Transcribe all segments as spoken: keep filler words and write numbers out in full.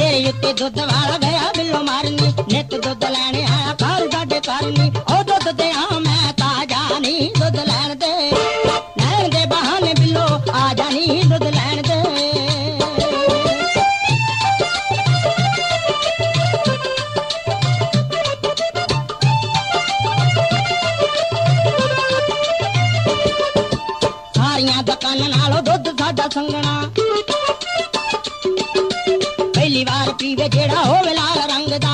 तेरे उत्ते दुध वाला गया बिल्लो मारनी नित दुध लैने आया घर साडे करनी ओ दुध दे आ मैं ताजा नी दुध लैन दे लैन दे बहाने बिल्लो आ जानी दुध लैन दे सारियां दुकानां नालों दुध साडा संगना पहली बार पीवे जेड़ा होवे लाल रंग दा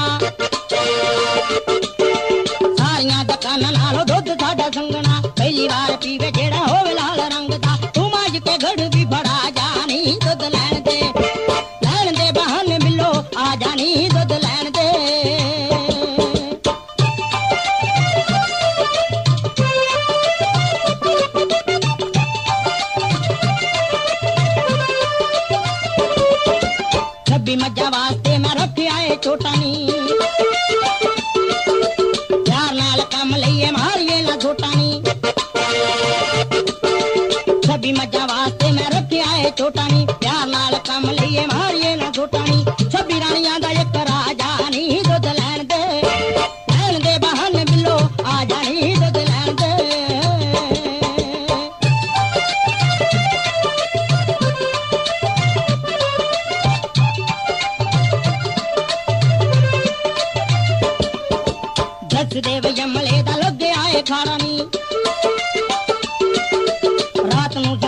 सारियां दुकानां नालों दुध साडा संगना पहली बार पीवे जेड़ा होवे लाल रंग दा तू माज के गढ़ भी बड़ा जानी दुध लैन दे लैन दे बहाने बिल्लो आ जानी दुध लैन दे छब्बी मज्जा वास्ते मैं रखे आए छोटा नी प्यार नाल कम लईए मारिए ना छोटा नी छब्बी मज्जा वास्ते मैं रखे आए छोटा नी प्यार नाल कम लईए मारिए ना छोटा नी छब्बी रानियां दा एक राजा नी दुध लैन दे लैन दे बहाने बिल्लो आ जानी दुध लैन दे देव यमले दा लगे आए खारा नी रात नू